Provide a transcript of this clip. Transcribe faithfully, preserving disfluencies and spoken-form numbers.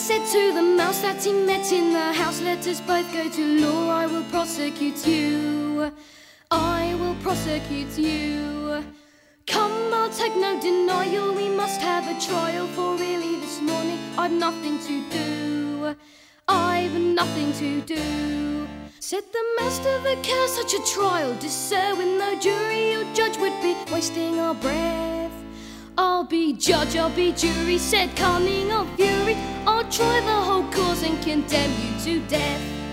said to the mouse that he met in the house, let us both go to law, I will prosecute you, I will prosecute you. Come, I'll take no denial, we must have a trial, for really this morning I've nothing to do, I've nothing to do. Said the master of the cow, such a trial, dear sir, with no jury or judge would be wasting our breath. I'll be judge, I'll be jury, said cunning or fury, I'll try the whole cause and condemn you to death.